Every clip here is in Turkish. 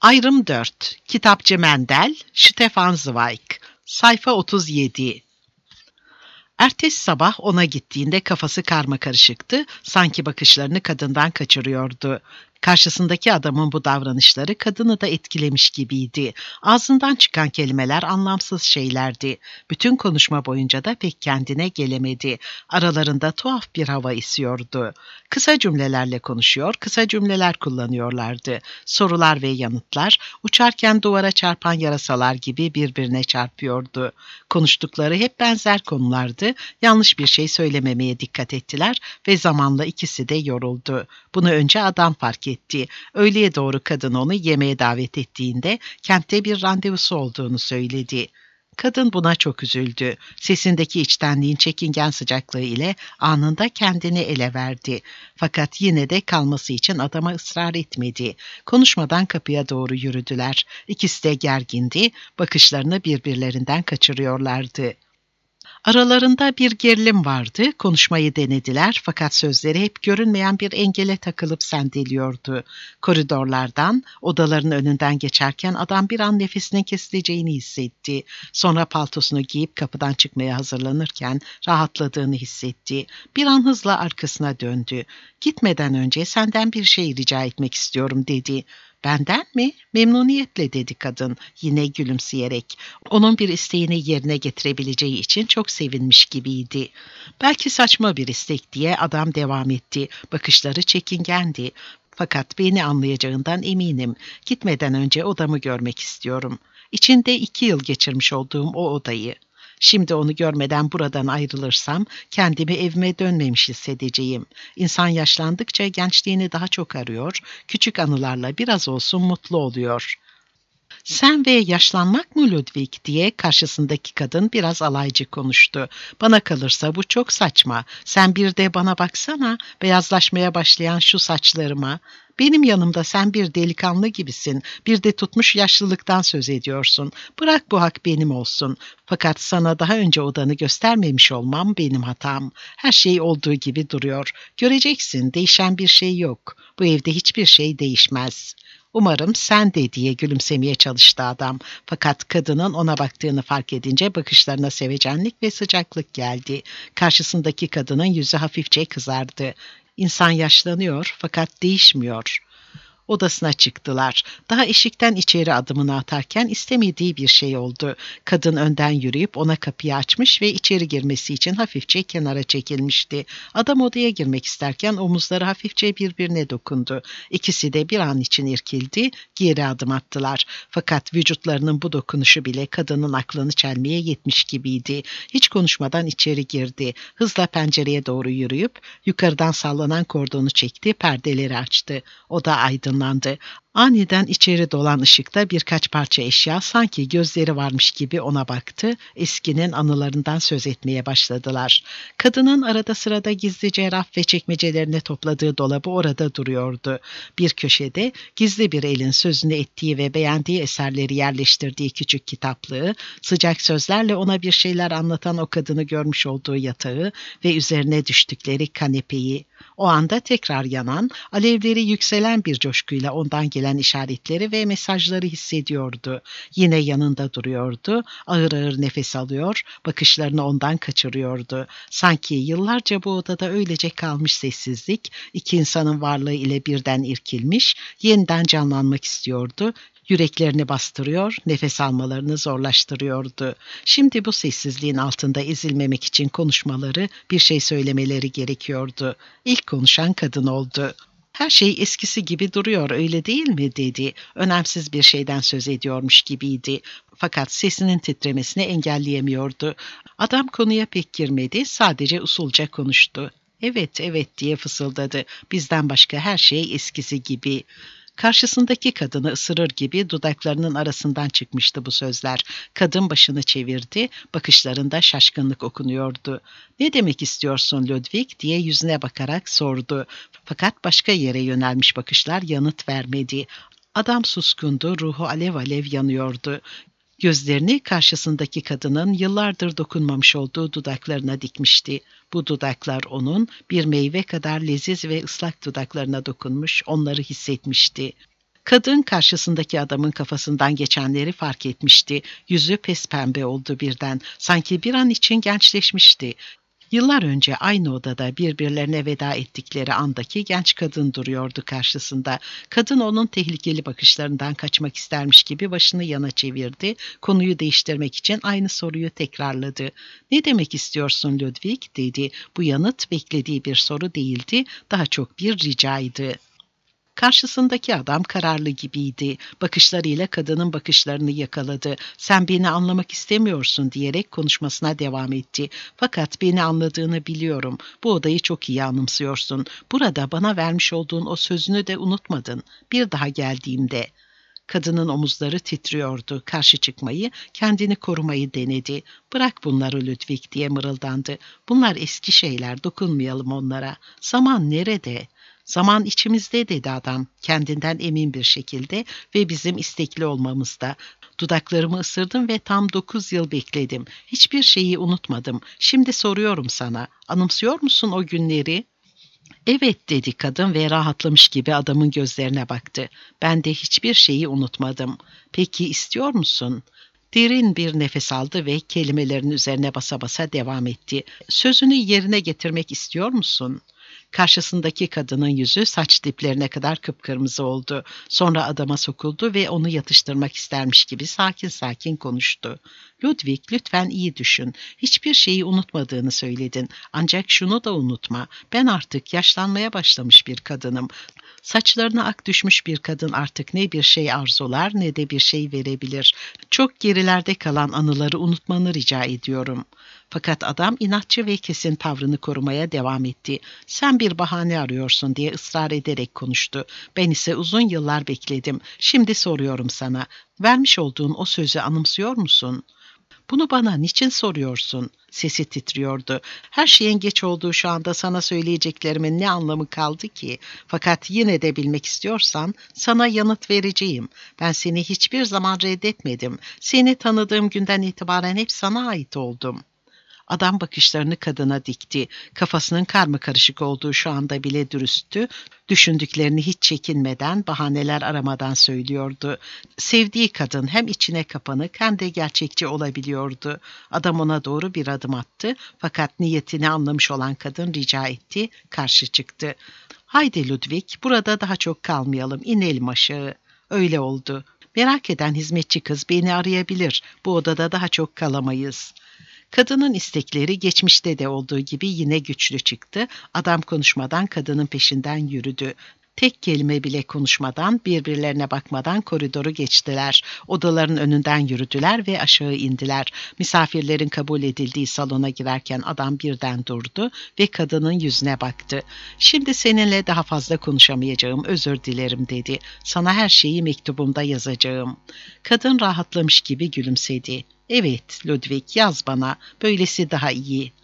Ayrım 4. Kitapçı Mendel, Stefan Zweig. Sayfa 37. Ertesi sabah ona gittiğinde kafası karmakarışıktı, sanki bakışlarını kadından kaçırıyordu. Karşısındaki adamın bu davranışları kadını da etkilemiş gibiydi. Ağzından çıkan kelimeler anlamsız şeylerdi. Bütün konuşma boyunca da pek kendine gelemedi. Aralarında tuhaf bir hava esiyordu. Kısa cümlelerle konuşuyor, kısa cümleler kullanıyorlardı. Sorular ve yanıtlar uçarken duvara çarpan yarasalar gibi birbirine çarpıyordu. Konuştukları hep benzer konulardı. Yanlış bir şey söylememeye dikkat ettiler ve zamanla ikisi de yoruldu. Bunu önce adam fark etti. Öğleye doğru kadın onu yemeğe davet ettiğinde kentte bir randevusu olduğunu söyledi. Kadın buna çok üzüldü. Sesindeki içtenliğin çekingen sıcaklığı ile anında kendini ele verdi. Fakat yine de kalması için adama ısrar etmedi. Konuşmadan kapıya doğru yürüdüler. İkisi de gergindi, bakışlarını birbirlerinden kaçırıyorlardı. Aralarında bir gerilim vardı, konuşmayı denediler fakat sözleri hep görünmeyen bir engele takılıp sendeliyordu. Koridorlardan, odaların önünden geçerken adam bir an nefesinin kesileceğini hissetti. Sonra paltosunu giyip kapıdan çıkmaya hazırlanırken rahatladığını hissetti. Bir an hızla arkasına döndü. "Gitmeden önce senden bir şey rica etmek istiyorum," dedi. "Benden mi?" "Memnuniyetle," dedi kadın yine gülümseyerek. Onun bir isteğini yerine getirebileceği için çok sevinmiş gibiydi. "Belki saçma bir istek," diye adam devam etti. Bakışları çekingendi. "Fakat beni anlayacağından eminim. Gitmeden önce odamı görmek istiyorum. İçinde 2 yıl geçirmiş olduğum o odayı. Şimdi onu görmeden buradan ayrılırsam kendimi evime dönmemiş hissedeceğim. İnsan yaşlandıkça gençliğini daha çok arıyor, küçük anılarla biraz olsun mutlu oluyor." "Sen ve yaşlanmak mı Ludwig?" diye karşısındaki kadın biraz alaycı konuştu. "Bana kalırsa bu çok saçma. Sen bir de bana baksana, beyazlaşmaya başlayan şu saçlarıma. Benim yanımda sen bir delikanlı gibisin, bir de tutmuş yaşlılıktan söz ediyorsun. Bırak bu hak benim olsun. Fakat sana daha önce odanı göstermemiş olmam benim hatam. Her şey olduğu gibi duruyor. Göreceksin, değişen bir şey yok. Bu evde hiçbir şey değişmez." "Umarım sen de," diye gülümsemeye çalıştı adam. Fakat kadının ona baktığını fark edince bakışlarına sevecenlik ve sıcaklık geldi. Karşısındaki kadının yüzü hafifçe kızardı. İnsan yaşlanıyor fakat değişmiyor. Odasına çıktılar. Daha eşikten içeri adımını atarken istemediği bir şey oldu. Kadın önden yürüyüp ona kapıyı açmış ve içeri girmesi için hafifçe kenara çekilmişti. Adam odaya girmek isterken omuzları hafifçe birbirine dokundu. İkisi de bir an için irkildi, geri adım attılar. Fakat vücutlarının bu dokunuşu bile kadının aklını çelmeye yetmiş gibiydi. Hiç konuşmadan içeri girdi. Hızla pencereye doğru yürüyüp yukarıdan sallanan kordonu çekti, perdeleri açtı. Oda aydınlandı. Aniden içeri dolan ışıkta birkaç parça eşya sanki gözleri varmış gibi ona baktı, eskinin anılarından söz etmeye başladılar. Kadının arada sırada gizlice raf ve çekmecelerine topladığı dolabı orada duruyordu. Bir köşede gizli bir elin sözünü ettiği ve beğendiği eserleri yerleştirdiği küçük kitaplığı, sıcak sözlerle ona bir şeyler anlatan o kadını görmüş olduğu yatağı ve üzerine düştükleri kanepeyi. O anda tekrar yanan, alevleri yükselen bir coşkuyla ondan gelen işaretleri ve mesajları hissediyordu. Yine yanında duruyordu, ağır ağır nefes alıyor, bakışlarını ondan kaçırıyordu. Sanki yıllarca bu odada öylece kalmış sessizlik, iki insanın varlığı ile birden irkilmiş, yeniden canlanmak istiyordu. Yüreklerini bastırıyor, nefes almalarını zorlaştırıyordu. Şimdi bu sessizliğin altında ezilmemek için konuşmaları, bir şey söylemeleri gerekiyordu. İlk konuşan kadın oldu. "Her şey eskisi gibi duruyor, öyle değil mi?" dedi. Önemsiz bir şeyden söz ediyormuş gibiydi. Fakat sesinin titremesini engelleyemiyordu. Adam konuya pek girmedi, sadece usulca konuştu. "Evet, evet," diye fısıldadı. "Bizden başka her şey eskisi gibi." Karşısındaki kadını ısırır gibi dudaklarının arasından çıkmıştı bu sözler. Kadın başını çevirdi, bakışlarında şaşkınlık okunuyordu. "Ne demek istiyorsun Ludwig?" diye yüzüne bakarak sordu. Fakat başka yere yönelmiş bakışlar yanıt vermedi. Adam suskundu, ruhu alev alev yanıyordu. Gözlerini karşısındaki kadının yıllardır dokunmamış olduğu dudaklarına dikmişti. Bu dudaklar onun bir meyve kadar leziz ve ıslak dudaklarına dokunmuş, onları hissetmişti. Kadın karşısındaki adamın kafasından geçenleri fark etmişti. Yüzü pespembe oldu birden. Sanki bir an için gençleşmişti. Yıllar önce aynı odada birbirlerine veda ettikleri andaki genç kadın duruyordu karşısında. Kadın onun tehlikeli bakışlarından kaçmak istermiş gibi başını yana çevirdi. Konuyu değiştirmek için aynı soruyu tekrarladı. "Ne demek istiyorsun Ludwig?" dedi. Bu yanıt beklediği bir soru değildi, daha çok bir ricaydı. Karşısındaki adam kararlı gibiydi. Bakışlarıyla kadının bakışlarını yakaladı. "Sen beni anlamak istemiyorsun," diyerek konuşmasına devam etti. "Fakat beni anladığını biliyorum. Bu odayı çok iyi anımsıyorsun. Burada bana vermiş olduğun o sözünü de unutmadın. Bir daha geldiğimde." Kadının omuzları titriyordu. Karşı çıkmayı, kendini korumayı denedi. "Bırak bunları Ludwig," diye mırıldandı. "Bunlar eski şeyler, dokunmayalım onlara. Zaman nerede?" "Zaman içimizde," dedi adam, kendinden emin bir şekilde, "ve bizim istekli olmamızda. Dudaklarımı ısırdım ve tam 9 yıl bekledim. Hiçbir şeyi unutmadım. Şimdi soruyorum sana, anımsıyor musun o günleri?" "Evet," dedi kadın ve rahatlamış gibi adamın gözlerine baktı. "Ben de hiçbir şeyi unutmadım." "Peki istiyor musun?" Derin bir nefes aldı ve kelimelerin üzerine basa basa devam etti. "Sözünü yerine getirmek istiyor musun?" Karşısındaki kadının yüzü saç diplerine kadar kıpkırmızı oldu. Sonra adama sokuldu ve onu yatıştırmak istermiş gibi sakin sakin konuştu. "Ludwig, lütfen iyi düşün. Hiçbir şeyi unutmadığını söyledin. Ancak şunu da unutma. Ben artık yaşlanmaya başlamış bir kadınım. Saçlarına ak düşmüş bir kadın artık ne bir şey arzular ne de bir şey verebilir. Çok gerilerde kalan anıları unutmanı rica ediyorum." Fakat adam inatçı ve kesin tavrını korumaya devam etti. "Sen bir bahane arıyorsun," diye ısrar ederek konuştu. "Ben ise uzun yıllar bekledim. Şimdi soruyorum sana. Vermiş olduğun o sözü anımsıyor musun?" "Bunu bana niçin soruyorsun?" Sesi titriyordu. "Her şeyin geç olduğu şu anda sana söyleyeceklerimin ne anlamı kaldı ki? Fakat yine de bilmek istiyorsan sana yanıt vereceğim. Ben seni hiçbir zaman reddetmedim. Seni tanıdığım günden itibaren hep sana ait oldum." Adam bakışlarını kadına dikti. Kafasının karmakarışık olduğu şu anda bile dürüsttü. Düşündüklerini hiç çekinmeden, bahaneler aramadan söylüyordu. Sevdiği kadın hem içine kapanık hem de gerçekçi olabiliyordu. Adam ona doğru bir adım attı. Fakat niyetini anlamış olan kadın rica etti, karşı çıktı. "Haydi Ludwig, burada daha çok kalmayalım, inelim aşağı." Öyle oldu. Merak eden hizmetçi kız beni arayabilir. Bu odada daha çok kalamayız. Kadının istekleri geçmişte de olduğu gibi yine güçlü çıktı. Adam konuşmadan kadının peşinden yürüdü. Tek kelime bile konuşmadan, birbirlerine bakmadan koridoru geçtiler. Odaların önünden yürüdüler ve aşağı indiler. Misafirlerin kabul edildiği salona girerken adam birden durdu ve kadının yüzüne baktı. "Şimdi seninle daha fazla konuşamayacağım, özür dilerim," dedi. "Sana her şeyi mektubumda yazacağım." Kadın rahatlamış gibi gülümsedi. "Evet, Ludwig, yaz bana. Böylesi daha iyi."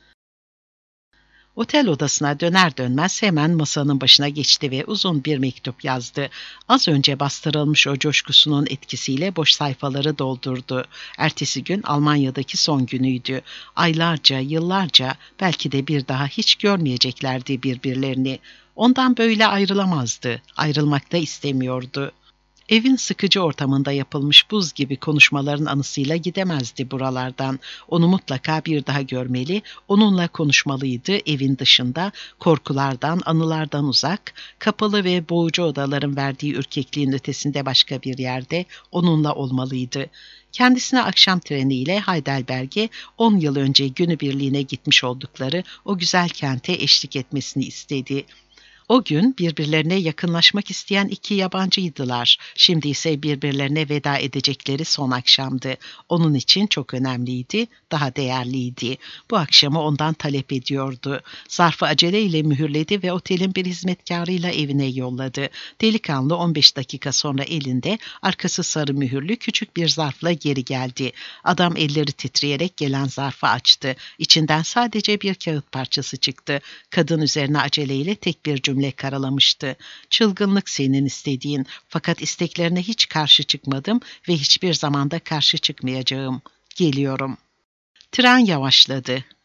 Otel odasına döner dönmez hemen masanın başına geçti ve uzun bir mektup yazdı. Az önce bastırılmış o coşkusunun etkisiyle boş sayfaları doldurdu. Ertesi gün Almanya'daki son günüydü. Aylarca, yıllarca, belki de bir daha hiç görmeyeceklerdi birbirlerini. Ondan böyle ayrılamazdı. Ayrılmak da istemiyordu. Evin sıkıcı ortamında yapılmış buz gibi konuşmaların anısıyla gidemezdi buralardan. Onu mutlaka bir daha görmeli, onunla konuşmalıydı evin dışında, korkulardan, anılardan uzak, kapalı ve boğucu odaların verdiği ürkekliğin ötesinde başka bir yerde onunla olmalıydı. Kendisine akşam treniyle Heidelberg'e 10 yıl önce günübirliğine gitmiş oldukları o güzel kente eşlik etmesini istedi. O gün birbirlerine yakınlaşmak isteyen iki yabancıydılar. Şimdi ise birbirlerine veda edecekleri son akşamdı. Onun için çok önemliydi, daha değerliydi. Bu akşamı ondan talep ediyordu. Zarfı aceleyle mühürledi ve otelin bir hizmetkarıyla evine yolladı. Delikanlı 15 dakika sonra elinde, arkası sarı mühürlü küçük bir zarfla geri geldi. Adam elleri titreyerek gelen zarfı açtı. İçinden sadece bir kağıt parçası çıktı. Kadın üzerine aceleyle tek bir cümle karalamıştı. "Çılgınlık senin istediğin, fakat isteklerine hiç karşı çıkmadım ve hiçbir zamanda karşı çıkmayacağım. Geliyorum." Tren yavaşladı.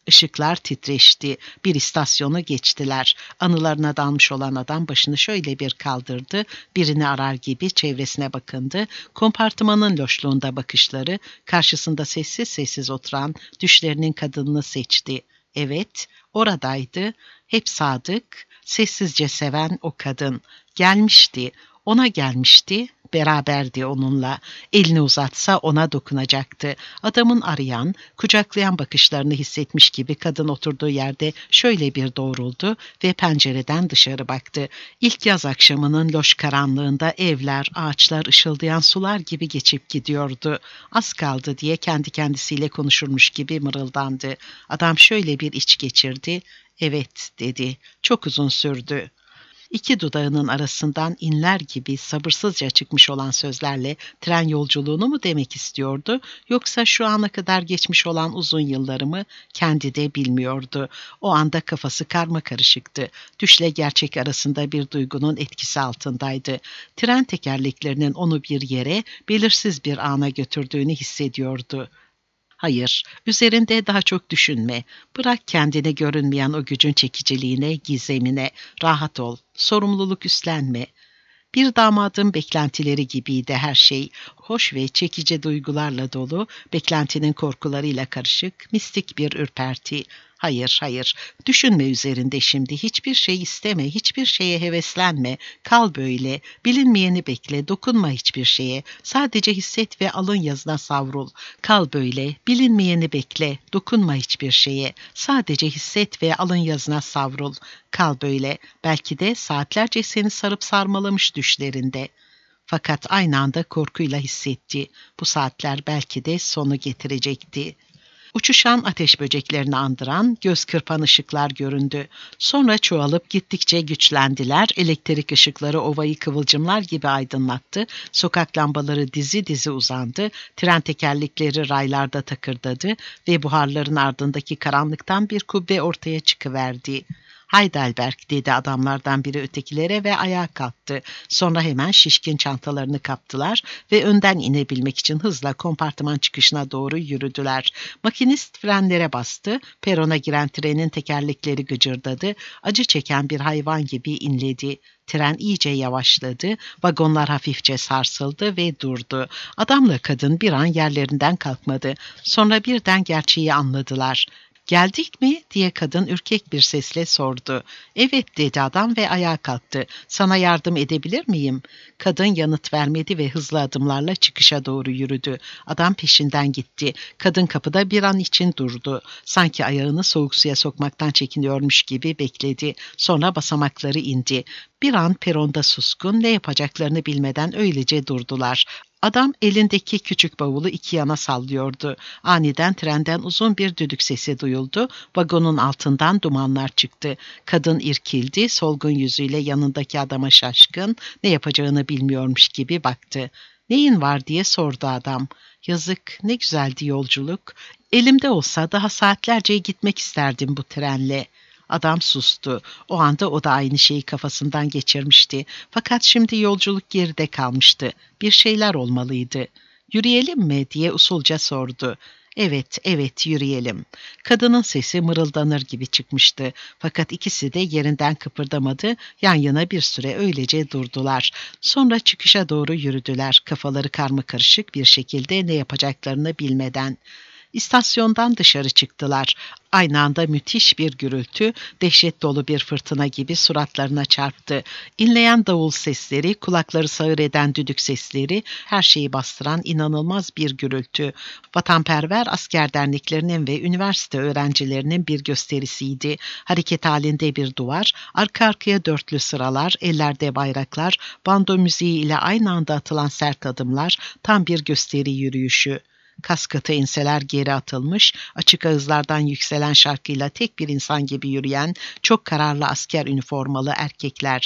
Işıklar titreşti. Bir istasyonu geçtiler. Anılarına dalmış olan adam başını şöyle bir kaldırdı. Birini arar gibi çevresine bakındı. Kompartımanın loşluğunda bakışları, karşısında sessiz sessiz oturan düşlerinin kadınını seçti. Evet, oradaydı. Hep sadık, sessizce seven o kadın. Gelmişti, ona gelmişti. Beraberdi onunla. Elini uzatsa ona dokunacaktı. Adamın arayan, kucaklayan bakışlarını hissetmiş gibi kadın oturduğu yerde şöyle bir doğruldu ve pencereden dışarı baktı. İlk yaz akşamının loş karanlığında evler, ağaçlar ışıldayan sular gibi geçip gidiyordu. Az kaldı diye kendi kendisiyle konuşurmuş gibi mırıldandı. Adam şöyle bir iç geçirdi. Evet dedi. Çok uzun sürdü. İki dudağının arasından inler gibi sabırsızca çıkmış olan sözlerle tren yolculuğunu mu demek istiyordu, yoksa şu ana kadar geçmiş olan uzun yılları mı, kendi de bilmiyordu. O anda kafası karmakarışıktı. Düşle gerçek arasında bir duygunun etkisi altındaydı. Tren tekerleklerinin onu bir yere, belirsiz bir ana götürdüğünü hissediyordu. Hayır, üzerinde daha çok düşünme. Bırak kendine görünmeyen o gücün çekiciliğine, gizemine. Rahat ol, sorumluluk üstlenme. Bir damadın beklentileri gibiydi her şey. Hoş ve çekici duygularla dolu, beklentinin korkularıyla karışık, mistik bir ürperti. Hayır, hayır, düşünme üzerinde şimdi. Hiçbir şey isteme, hiçbir şeye heveslenme. Kal böyle, bilinmeyeni bekle, dokunma hiçbir şeye. Sadece hisset ve alın yazına savrul. Kal böyle, bilinmeyeni bekle, dokunma hiçbir şeye. Sadece hisset ve alın yazına savrul. Kal böyle, belki de saatlerce seni sarıp sarmalamış düşlerinde. Fakat aynı anda korkuyla hissetti. Bu saatler belki de sonu getirecekti. Uçuşan ateş böceklerini andıran, göz kırpan ışıklar göründü. Sonra çoğalıp gittikçe güçlendiler, elektrik ışıkları ovayı kıvılcımlar gibi aydınlattı, sokak lambaları dizi dizi uzandı, tren tekerlekleri raylarda takırdadı ve buharların ardındaki karanlıktan bir kubbe ortaya çıkıverdi. Heidelberg dedi adamlardan biri ötekilere ve ayağa kalktı. Sonra hemen şişkin çantalarını kaptılar ve önden inebilmek için hızla kompartıman çıkışına doğru yürüdüler. Makinist frenlere bastı, perona giren trenin tekerlekleri gıcırdadı, acı çeken bir hayvan gibi inledi. Tren iyice yavaşladı, vagonlar hafifçe sarsıldı ve durdu. Adamla kadın bir an yerlerinden kalkmadı. Sonra birden gerçeği anladılar. "Geldik mi?" diye kadın ürkek bir sesle sordu. "Evet," dedi adam ve ayağa kalktı. "Sana yardım edebilir miyim?" Kadın yanıt vermedi ve hızlı adımlarla çıkışa doğru yürüdü. Adam peşinden gitti. Kadın kapıda bir an için durdu. Sanki ayağını soğuk suya sokmaktan çekiniyormuş gibi bekledi. Sonra basamakları indi. Bir an peronda suskun, ne yapacaklarını bilmeden öylece durdular. Adam elindeki küçük bavulu iki yana sallıyordu. Aniden trenden uzun bir düdük sesi duyuldu. Vagonun altından dumanlar çıktı. Kadın irkildi, solgun yüzüyle yanındaki adama şaşkın, ne yapacağını bilmiyormuş gibi baktı. "Neyin var?" diye sordu adam. "Yazık, ne güzeldi yolculuk. Elimde olsa daha saatlerce gitmek isterdim bu trenle." Adam sustu. O anda o da aynı şeyi kafasından geçirmişti. Fakat şimdi yolculuk geride kalmıştı. Bir şeyler olmalıydı. "Yürüyelim mi?" diye usulca sordu. "Evet, evet, yürüyelim." Kadının sesi mırıldanır gibi çıkmıştı. Fakat ikisi de yerinden kıpırdamadı. Yan yana bir süre öylece durdular. Sonra çıkışa doğru yürüdüler. Kafaları karmakarışık bir şekilde, ne yapacaklarını bilmeden. İstasyondan dışarı çıktılar. Aynı anda müthiş bir gürültü, dehşet dolu bir fırtına gibi suratlarına çarptı. İnleyen davul sesleri, kulakları sağır eden düdük sesleri, her şeyi bastıran inanılmaz bir gürültü. Vatanperver asker derneklerinin ve üniversite öğrencilerinin bir gösterisiydi. Hareket halinde bir duvar, arka arkaya dörtlü sıralar, ellerde bayraklar, bando müziği ile aynı anda atılan sert adımlar, tam bir gösteri yürüyüşü. Kaskatı enseler geri atılmış, açık ağızlardan yükselen şarkıyla tek bir insan gibi yürüyen, çok kararlı asker üniformalı erkekler.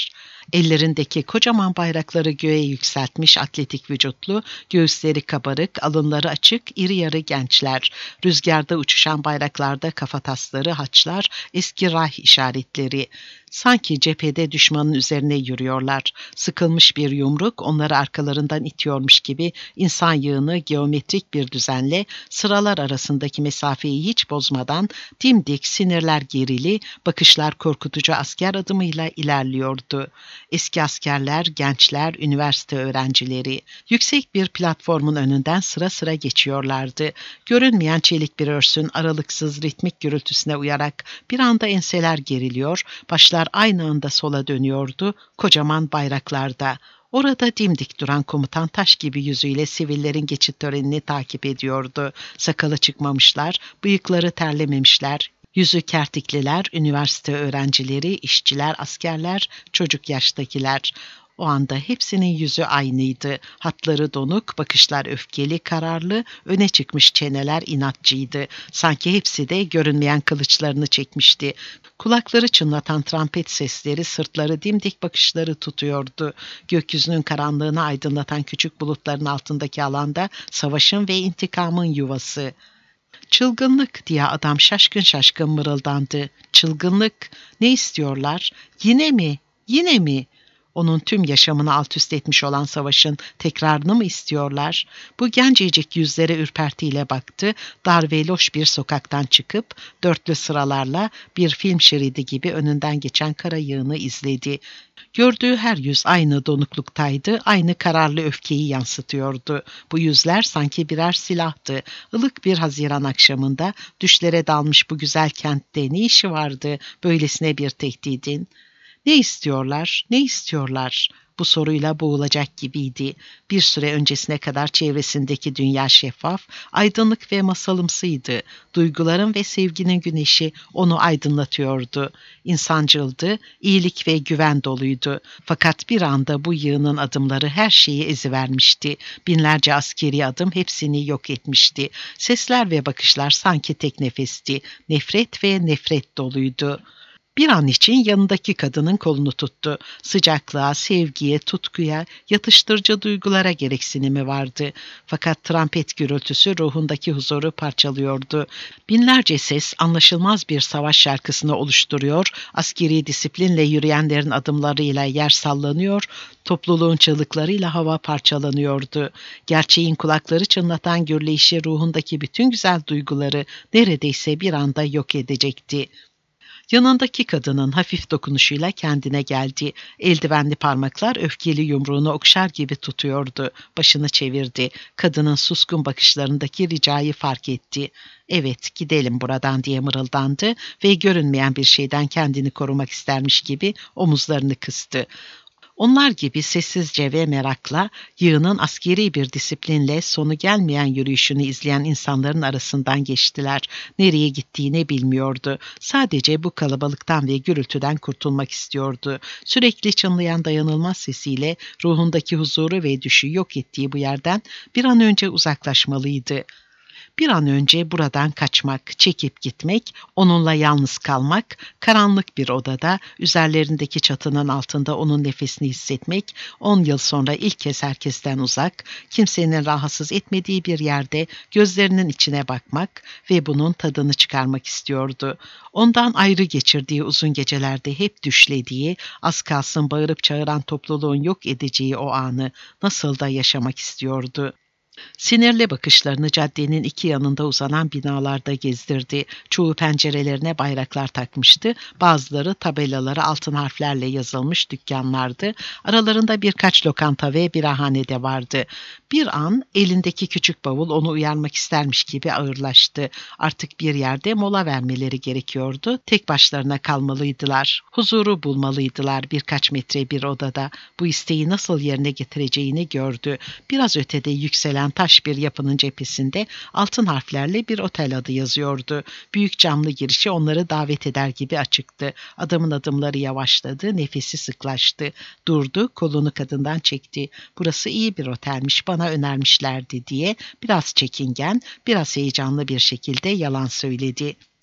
Ellerindeki kocaman bayrakları göğe yükseltmiş atletik vücutlu, göğüsleri kabarık, alınları açık, iri yarı gençler. Rüzgarda uçuşan bayraklarda kafatasları, haçlar, eski Reich işaretleri. Sanki cephede düşmanın üzerine yürüyorlar. Sıkılmış bir yumruk onları arkalarından itiyormuş gibi insan yığını geometrik bir düzenle sıralar arasındaki mesafeyi hiç bozmadan dimdik, sinirler gerili, bakışlar korkutucu asker adımıyla ilerliyordu. Eski askerler, gençler, üniversite öğrencileri yüksek bir platformun önünden sıra sıra geçiyorlardı. Görünmeyen çelik bir örsün aralıksız ritmik gürültüsüne uyarak bir anda enseler geriliyor, başlar aynı anda sola dönüyordu, kocaman bayraklarda. Orada dimdik duran komutan taş gibi yüzüyle sivillerin geçit törenini takip ediyordu. Sakalı çıkmamışlar, bıyıkları terlememişler. Yüzü kertikliler, üniversite öğrencileri, işçiler, askerler, çocuk yaştakiler. O anda hepsinin yüzü aynıydı. Hatları donuk, bakışlar öfkeli, kararlı, öne çıkmış çeneler inatçıydı. Sanki hepsi de görünmeyen kılıçlarını çekmişti. Kulakları çınlatan trompet sesleri, sırtları dimdik bakışları tutuyordu. Gökyüzünün karanlığını aydınlatan küçük bulutların altındaki alanda savaşın ve intikamın yuvası. Çılgınlık diye adam şaşkın şaşkın mırıldandı. Çılgınlık. Ne istiyorlar? Yine mi? Yine mi? Onun tüm yaşamını alt üst etmiş olan savaşın tekrarını mı istiyorlar? Bu gencecik yüzlere ürpertiyle baktı, dar ve loş bir sokaktan çıkıp dörtlü sıralarla bir film şeridi gibi önünden geçen kara yığını izledi. Gördüğü her yüz aynı donukluktaydı, aynı kararlı öfkeyi yansıtıyordu. Bu yüzler sanki birer silahtı. Ilık bir Haziran akşamında düşlere dalmış bu güzel kentte ne işi vardı böylesine bir tehdidin? Ne istiyorlar, ne istiyorlar? Bu soruyla boğulacak gibiydi. Bir süre öncesine kadar çevresindeki dünya şeffaf, aydınlık ve masalımsıydı. Duyguların ve sevginin güneşi onu aydınlatıyordu. İnsancıldı, iyilik ve güven doluydu. Fakat bir anda bu yığının adımları her şeyi ezivermişti. Binlerce askeri adım hepsini yok etmişti. Sesler ve bakışlar sanki tek nefesti. Nefret ve nefret doluydu. Bir an için yanındaki kadının kolunu tuttu. Sıcaklığa, sevgiye, tutkuya, yatıştırıcı duygulara gereksinimi vardı. Fakat trompet gürültüsü ruhundaki huzuru parçalıyordu. Binlerce ses anlaşılmaz bir savaş şarkısını oluşturuyor, askeri disiplinle yürüyenlerin adımlarıyla yer sallanıyor, topluluğun çığlıklarıyla hava parçalanıyordu. Gerçeğin kulakları çınlatan gürleyişi ruhundaki bütün güzel duyguları neredeyse bir anda yok edecekti. Yanındaki kadının hafif dokunuşuyla kendine geldi. Eldivenli parmaklar öfkeli yumruğunu okşar gibi tutuyordu. Başını çevirdi. Kadının suskun bakışlarındaki ricayı fark etti. "Evet, gidelim buradan," diye mırıldandı ve görünmeyen bir şeyden kendini korumak istermiş gibi omuzlarını kıstı. Onlar gibi sessizce ve merakla yığının askeri bir disiplinle sonu gelmeyen yürüyüşünü izleyen insanların arasından geçtiler. Nereye gittiğini bilmiyordu. Sadece bu kalabalıktan ve gürültüden kurtulmak istiyordu. Sürekli çınlayan dayanılmaz sesiyle ruhundaki huzuru ve düşü yok ettiği bu yerden bir an önce uzaklaşmalıydı. Bir an önce buradan kaçmak, çekip gitmek, onunla yalnız kalmak, karanlık bir odada, üzerlerindeki çatının altında onun nefesini hissetmek, 10 yıl sonra ilk kez herkesten uzak, kimsenin rahatsız etmediği bir yerde gözlerinin içine bakmak ve bunun tadını çıkarmak istiyordu. Ondan ayrı geçirdiği uzun gecelerde hep düşlediği, az kalsın bağırıp çağıran topluluğun yok edeceği o anı nasıl da yaşamak istiyordu. Sinirli bakışlarını caddenin iki yanında uzanan binalarda gezdirdi. Çoğu pencerelerine bayraklar takmıştı. Bazıları tabelaları altın harflerle yazılmış dükkanlardı. Aralarında birkaç lokanta ve birahane de vardı. Bir an elindeki küçük bavul onu uyarmak istermiş gibi ağırlaştı. Artık bir yerde mola vermeleri gerekiyordu. Tek başlarına kalmalıydılar. Huzuru bulmalıydılar birkaç metre bir odada. Bu isteği nasıl yerine getireceğini gördü. Biraz ötede yükselen taş bir yapının cephesinde altın harflerle bir otel adı yazıyordu. Büyük camlı girişi onları davet eder gibi açıktı. Adamın adımları yavaşladı, nefesi sıklaştı. Durdu, kolunu kadından çekti. "Burası iyi bir otelmiş, bana önermişlerdi," diye biraz çekingen, biraz heyecanlı bir şekilde yalan söyledi.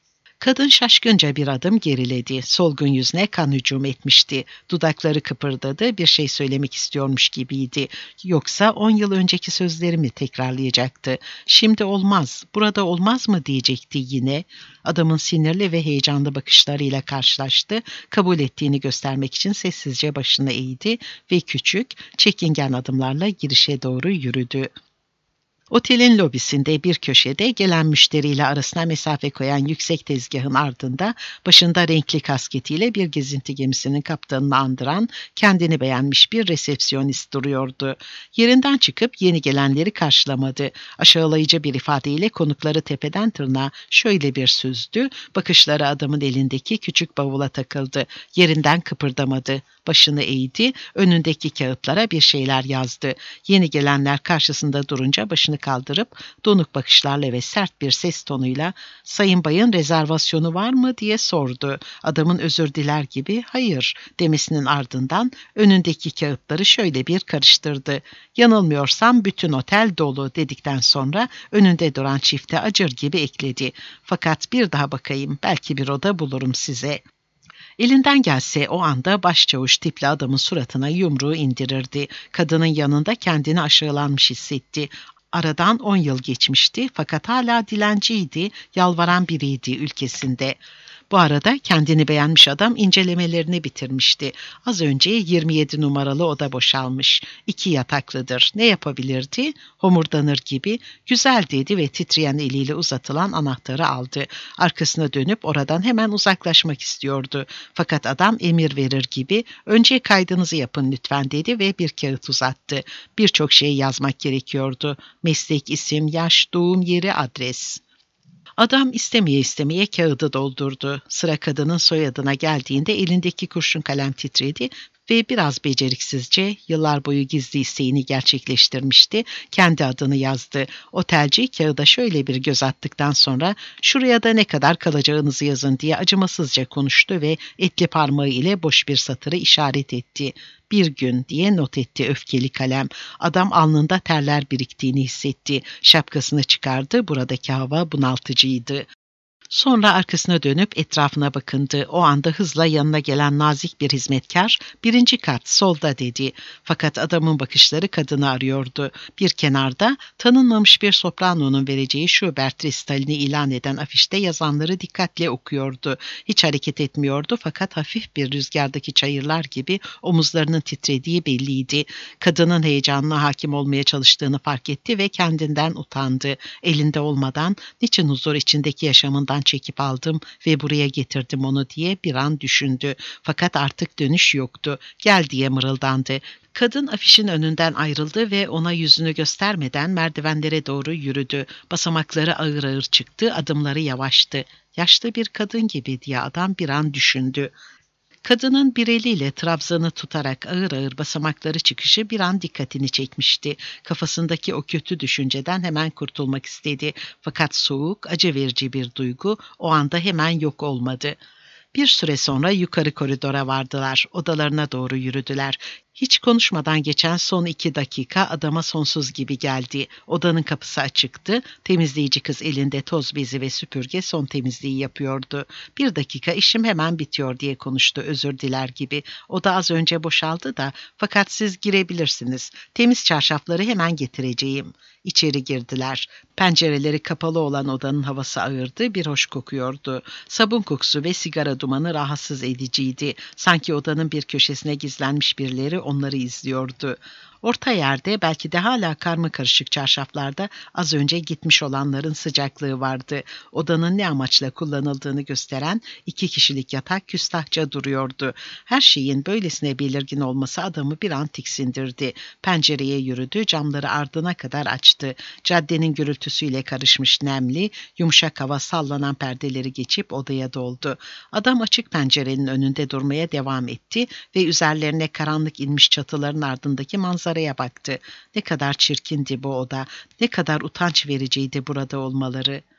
Kadın şaşkınca bir adım geriledi. Solgun yüzüne kan hücum etmişti. Dudakları kıpırdadı, bir şey söylemek istiyormuş gibiydi. Yoksa 10 yıl önceki sözlerimi tekrarlayacaktı. Şimdi olmaz, burada olmaz mı diyecekti yine. Adamın sinirli ve heyecanlı bakışlarıyla karşılaştı. Kabul ettiğini göstermek için sessizce başını eğdi ve küçük, çekingen adımlarla girişe doğru yürüdü. Otelin lobisinde bir köşede gelen müşteriyle arasına mesafe koyan yüksek tezgahın ardında başında renkli kasketiyle bir gezinti gemisinin kaptanını andıran kendini beğenmiş bir resepsiyonist duruyordu. Yerinden çıkıp yeni gelenleri karşılamadı. Aşağılayıcı bir ifadeyle konukları tepeden tırnağa şöyle bir süzdü. Bakışları adamın elindeki küçük bavula takıldı. Yerinden kıpırdamadı. Başını eğdi, önündeki kağıtlara bir şeyler yazdı. Yeni gelenler karşısında durunca başını kaldırıp donuk bakışlarla ve sert bir ses tonuyla "Sayın Bay'ın rezervasyonu var mı?" diye sordu. Adamın özür diler gibi "Hayır" demesinin ardından önündeki kağıtları şöyle bir karıştırdı. "Yanılmıyorsam bütün otel dolu" dedikten sonra önünde duran çifte acır gibi ekledi. "Fakat bir daha bakayım, belki bir oda bulurum size." Elinden gelse o anda başçavuş tipli adamın suratına yumruğu indirirdi. Kadının yanında kendini aşağılanmış hissetti. Aradan 10 yıl geçmişti fakat hala dilenciydi, yalvaran biriydi ülkesinde. Bu arada kendini beğenmiş adam incelemelerini bitirmişti. Az önce 27 numaralı oda boşalmış. 2 yataklıdır. Ne yapabilirdi? Homurdanır gibi "Güzel" dedi ve titreyen eliyle uzatılan anahtarı aldı. Arkasına dönüp oradan hemen uzaklaşmak istiyordu. Fakat adam emir verir gibi "Önce kaydınızı yapın lütfen" dedi ve bir kağıt uzattı. Birçok şey yazmak gerekiyordu. Meslek, isim, yaş, doğum yeri, adres. Adam istemeye istemeye kağıdı doldurdu. Sıra kadının soyadına geldiğinde elindeki kurşun kalem titredi ve biraz beceriksizce yıllar boyu gizli isteğini gerçekleştirmişti. Kendi adını yazdı. Otelci kağıda şöyle bir göz attıktan sonra "Şuraya da ne kadar kalacağınızı yazın" diye acımasızca konuştu ve etli parmağı ile boş bir satırı işaret etti. "1 gün" diye not etti öfkeli kalem. Adam alnında terler biriktiğini hissetti. Şapkasını çıkardı. Buradaki hava bunaltıcıydı. Sonra arkasına dönüp etrafına bakındı. O anda hızla yanına gelen nazik bir hizmetkar "Birinci kat, solda" dedi. Fakat adamın bakışları kadını arıyordu. Bir kenarda tanınmamış bir sopranonun vereceği Schubert resitalini ilan eden afişte yazanları dikkatle okuyordu. Hiç hareket etmiyordu fakat hafif bir rüzgardaki çayırlar gibi omuzlarının titrediği belliydi. Kadının heyecanına hakim olmaya çalıştığını fark etti ve kendinden utandı. Elinde olmadan "Niçin huzur içindeki yaşamından çekip aldım ve buraya getirdim onu" diye bir an düşündü. Fakat artık dönüş yoktu. "Gel" diye mırıldandı. Kadın afişin önünden ayrıldı ve ona yüzünü göstermeden merdivenlere doğru yürüdü. Basamakları ağır ağır çıktı, adımları yavaştı. "Yaşlı bir kadın gibi" diye adam bir an düşündü. Kadının bir eliyle trabzanı tutarak ağır ağır basamakları çıkışı bir an dikkatini çekmişti. Kafasındaki o kötü düşünceden hemen kurtulmak istedi. Fakat soğuk, acı verici bir duygu o anda hemen yok olmadı. Bir süre sonra yukarı koridora vardılar. Odalarına doğru yürüdüler. Hiç konuşmadan geçen son 2 dakika adama sonsuz gibi geldi. Odanın kapısı açıktı. Temizleyici kız elinde toz bezi ve süpürge son temizliği yapıyordu. "1 dakika, işim hemen bitiyor" diye konuştu özür diler gibi. "Oda az önce boşaldı da, fakat siz girebilirsiniz. Temiz çarşafları hemen getireceğim." İçeri girdiler. Pencereleri kapalı olan odanın havası ağırdı, bir hoş kokuyordu. Sabun kokusu ve sigara dumanı rahatsız ediciydi. Sanki odanın bir köşesine gizlenmiş birileri onları izliyordu. Orta yerde, belki de hala karmakarışık çarşaflarda az önce gitmiş olanların sıcaklığı vardı. Odanın ne amaçla kullanıldığını gösteren 2 kişilik yatak küstahça duruyordu. Her şeyin böylesine belirgin olması adamı bir an tiksindirdi. Pencereye yürüdü, camları ardına kadar açtı. Caddenin gürültüsüyle karışmış nemli, yumuşak hava sallanan perdeleri geçip odaya doldu. Adam açık pencerenin önünde durmaya devam etti ve üzerlerine karanlık inmiş çatıların ardındaki manzaraya baktı. Ne kadar çirkindi bu oda, ne kadar utanç vericiydi burada olmaları.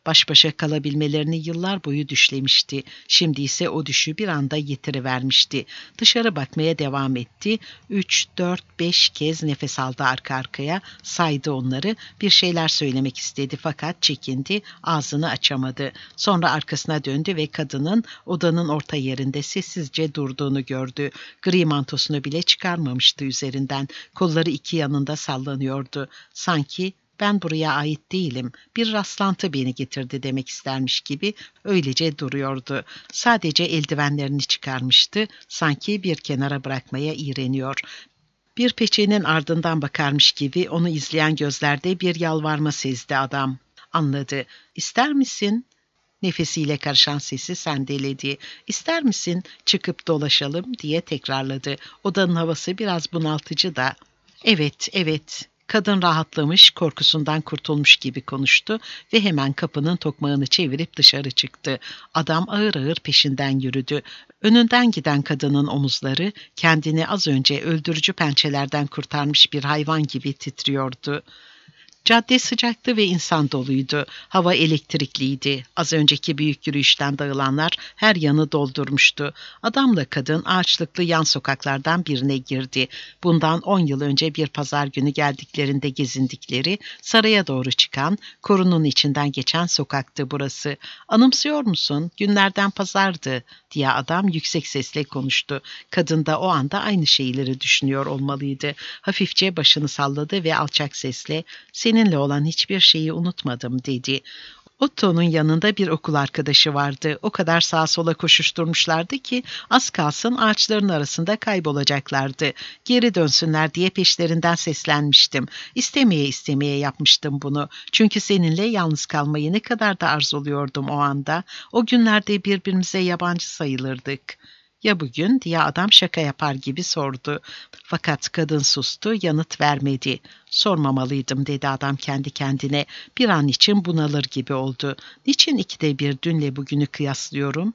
Baş başa kalabilmelerini yıllar boyu düşlemişti. Şimdi ise o düşü bir anda yitirivermişti. Dışarı bakmaya devam etti. 3, 4, 5 kez nefes aldı arka arkaya. Saydı onları. Bir şeyler söylemek istedi fakat çekindi. Ağzını açamadı. Sonra arkasına döndü ve kadının odanın orta yerinde sessizce durduğunu gördü. Gri mantosunu bile çıkarmamıştı üzerinden. Kolları iki yanında sallanıyordu. Sanki "Ben buraya ait değilim, bir rastlantı beni getirdi" demek istermiş gibi öylece duruyordu. Sadece eldivenlerini çıkarmıştı, sanki bir kenara bırakmaya iğreniyor. Bir peçenin ardından bakarmış gibi onu izleyen gözlerde bir yalvarma sezdi adam. Anladı. "İster misin?" Nefesiyle karışan sesi sendeledi. "İster misin çıkıp dolaşalım?" diye tekrarladı. Odanın havası biraz bunaltıcı da. "Evet, evet." Kadın rahatlamış, korkusundan kurtulmuş gibi konuştu ve hemen kapının tokmağını çevirip dışarı çıktı. Adam ağır ağır peşinden yürüdü. Önünden giden kadının omuzları kendini az önce öldürücü pençelerden kurtarmış bir hayvan gibi titriyordu. Cadde sıcaktı ve insan doluydu. Hava elektrikliydi. Az önceki büyük yürüyüşten dağılanlar her yanı doldurmuştu. Adamla kadın ağaçlıklı yan sokaklardan birine girdi. Bundan 10 yıl önce bir pazar günü geldiklerinde gezindikleri, saraya doğru çıkan, korunun içinden geçen sokaktı burası. "Anımsıyor musun? Günlerden pazardı," diye adam yüksek sesle konuştu. Kadın da o anda aynı şeyleri düşünüyor olmalıydı. Hafifçe başını salladı ve alçak sesle "Seninle olan hiçbir şeyi unutmadım," dedi. Otto'nun yanında bir okul arkadaşı vardı. O kadar sağa sola koşuşturmuşlardı ki az kalsın ağaçların arasında kaybolacaklardı. Geri dönsünler diye peşlerinden seslenmiştim. İstemeye istemeye yapmıştım bunu. Çünkü seninle yalnız kalmayı ne kadar da arzuluyordum o anda. O günlerde birbirimize yabancı sayılırdık. "Ya bugün?" diye adam şaka yapar gibi sordu. Fakat kadın sustu, yanıt vermedi. "Sormamalıydım," dedi adam kendi kendine. Bir an için bunalır gibi oldu. Niçin ikide bir dünle bugünü kıyaslıyorum?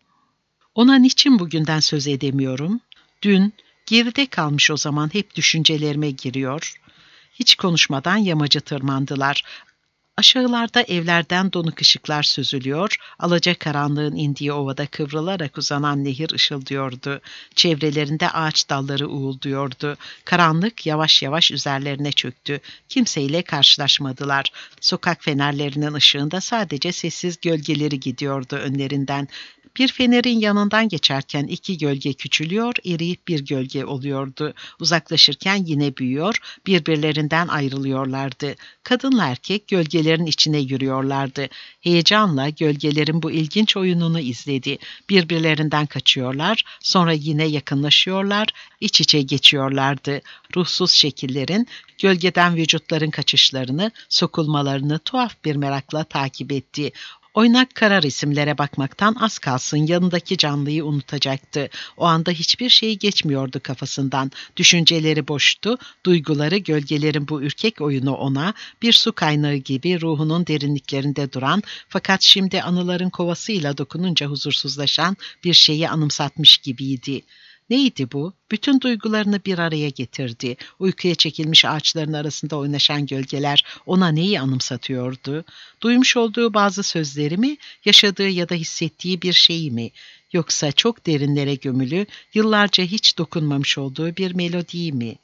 Ona niçin bugünden söz edemiyorum? Dün, geride kalmış o zaman hep düşüncelerime giriyor. Hiç konuşmadan yamacı tırmandılar. Aşağılarda evlerden donuk ışıklar süzülüyor, alacakaranlığın indiği ovada kıvrılarak uzanan nehir ışıldıyordu. Çevrelerinde ağaç dalları uğulduyordu. Karanlık yavaş yavaş üzerlerine çöktü. Kimseyle karşılaşmadılar. Sokak fenerlerinin ışığında sadece sessiz gölgeleri gidiyordu önlerinden. Bir fenerin yanından geçerken iki gölge küçülüyor, eriyip bir gölge oluyordu. Uzaklaşırken yine büyüyor, birbirlerinden ayrılıyorlardı. Kadınla erkek gölgelerin içine yürüyorlardı. Heyecanla gölgelerin bu ilginç oyununu izledi. Birbirlerinden kaçıyorlar, sonra yine yakınlaşıyorlar, iç içe geçiyorlardı. Ruhsuz şekillerin, gölgeden vücutların kaçışlarını, sokulmalarını tuhaf bir merakla takip etti. Oynak kara resimlere bakmaktan az kalsın yanındaki canlıyı unutacaktı. O anda hiçbir şey geçmiyordu kafasından. Düşünceleri boştu, duyguları gölgelerin bu ürkek oyunu ona bir su kaynağı gibi ruhunun derinliklerinde duran fakat şimdi anıların kovasıyla dokununca huzursuzlaşan bir şeyi anımsatmış gibiydi. Neydi bu? Bütün duygularını bir araya getirdi. Uykuya çekilmiş ağaçların arasında oynaşan gölgeler ona neyi anımsatıyordu? Duymuş olduğu bazı sözleri mi, yaşadığı ya da hissettiği bir şeyi mi? Yoksa çok derinlere gömülü, yıllarca hiç dokunmamış olduğu bir melodiyi mi?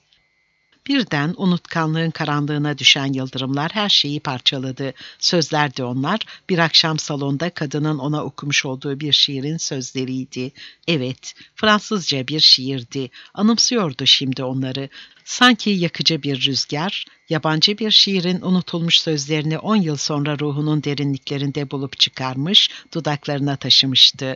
Birden unutkanlığın karanlığına düşen yıldırımlar her şeyi parçaladı. Sözlerdi onlar, bir akşam salonda kadının ona okumuş olduğu bir şiirin sözleriydi. Evet, Fransızca bir şiirdi. Anımsıyordu şimdi onları. Sanki yakıcı bir rüzgar, yabancı bir şiirin unutulmuş sözlerini 10 yıl sonra ruhunun derinliklerinde bulup çıkarmış, dudaklarına taşımıştı.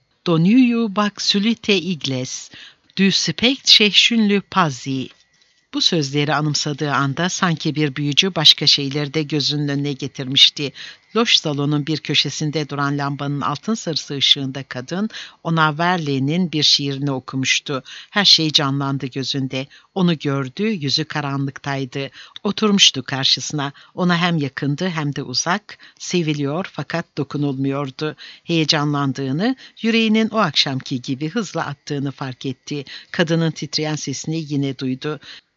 "Donuyu bak sülite igles, du spect şehşünlü pazi." Bu sözleri anımsadığı anda sanki bir büyücü başka şeyleri de gözünün önüne getirmişti. Loş salonun bir köşesinde duran lambanın altın sarısı ışığında kadın, ona Verlaine'in bir şiirini okumuştu. Her şey canlandı gözünde. Onu gördü, yüzü karanlıktaydı. Oturmuştu karşısına. Ona hem yakındı hem de uzak, seviliyor fakat dokunulmuyordu. Heyecanlandığını, yüreğinin o akşamki gibi hızla attığını fark etti. Kadının titreyen sesini yine duydu.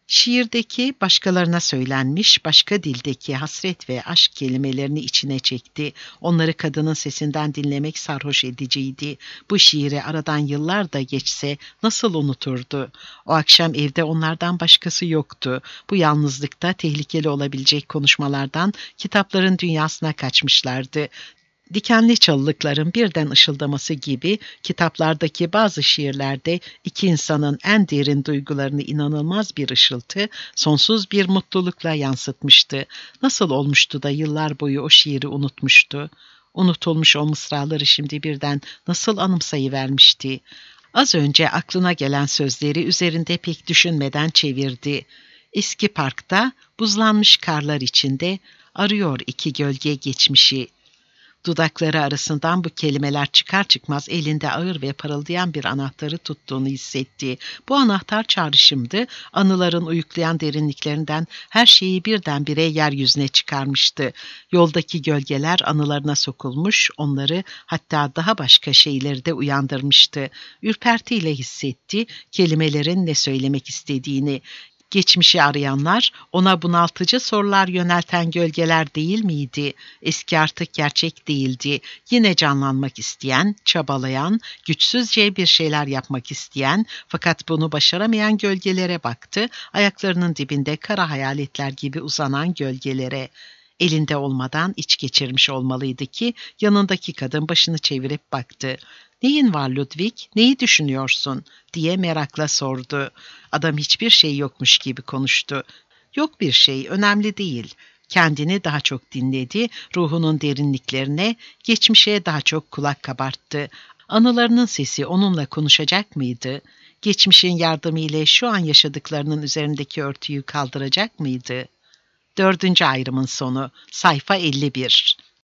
Şiirdeki başkalarına söylenmiş, başka dildeki hasret ve aşk kelimelerini içine çekti. Onları kadının sesinden dinlemek sarhoş ediciydi. Bu şiiri aradan yıllar da geçse nasıl unuturdu? O akşam evde onlardan başkası yoktu. Bu yalnızlıkta tehlikeli olabilecek konuşmalardan kitapların dünyasına kaçmışlardı. Dikenli çalılıkların birden ışıldaması gibi kitaplardaki bazı şiirlerde iki insanın en derin duygularını inanılmaz bir ışıltı, sonsuz bir mutlulukla yansıtmıştı. Nasıl olmuştu da yıllar boyu o şiiri unutmuştu? Unutulmuş o mısraları şimdi birden nasıl anımsayıvermişti? Az önce aklına gelen sözleri üzerinde pek düşünmeden çevirdi. Eski parkta, buzlanmış karlar içinde arıyor iki gölge geçmişi. Dudakları arasından bu kelimeler çıkar çıkmaz elinde ağır ve parıldayan bir anahtarı tuttuğunu hissetti. Bu anahtar çağrışımdı, anıların uyuklayan derinliklerinden her şeyi birdenbire yeryüzüne çıkarmıştı. Yoldaki gölgeler anılarına sokulmuş, onları hatta daha başka şeyleri de uyandırmıştı. Ürpertiyle hissetti kelimelerin ne söylemek istediğini. Geçmişi arayanlar ona bunaltıcı sorular yönelten gölgeler değil miydi? Eski artık gerçek değildi. Yine canlanmak isteyen, çabalayan, güçsüzce bir şeyler yapmak isteyen fakat bunu başaramayan gölgelere baktı. Ayaklarının dibinde kara hayaletler gibi uzanan gölgelere. Elinde olmadan iç geçirmiş olmalıydı ki yanındaki kadın başını çevirip baktı. "Neyin var Ludwig, neyi düşünüyorsun?" diye merakla sordu. Adam hiçbir şey yokmuş gibi konuştu. "Yok bir şey, önemli değil." Kendini daha çok dinledi, ruhunun derinliklerine, geçmişe daha çok kulak kabarttı. Anılarının sesi onunla konuşacak mıydı? Geçmişin yardımıyla şu an yaşadıklarının üzerindeki örtüyü kaldıracak mıydı? 4. ayrımın sonu, sayfa 51.